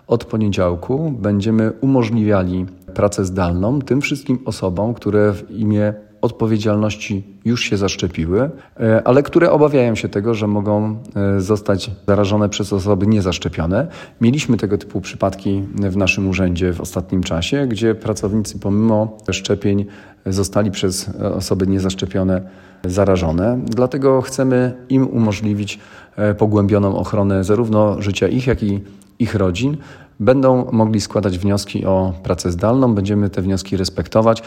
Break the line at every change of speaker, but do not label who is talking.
Od poniedziałku będziemy umożliwiali pracę zdalną tym wszystkim osobom, które w imię odpowiedzialności już się zaszczepiły, ale które obawiają się tego, że mogą zostać zarażone przez osoby niezaszczepione. Mieliśmy tego typu przypadki w naszym urzędzie w ostatnim czasie, gdzie pracownicy pomimo szczepień zostali przez osoby niezaszczepione zarażone. Dlatego chcemy im umożliwić pogłębioną ochronę zarówno życia ich, jak i ich rodzin. Będą mogli składać wnioski o pracę zdalną, będziemy te wnioski respektować.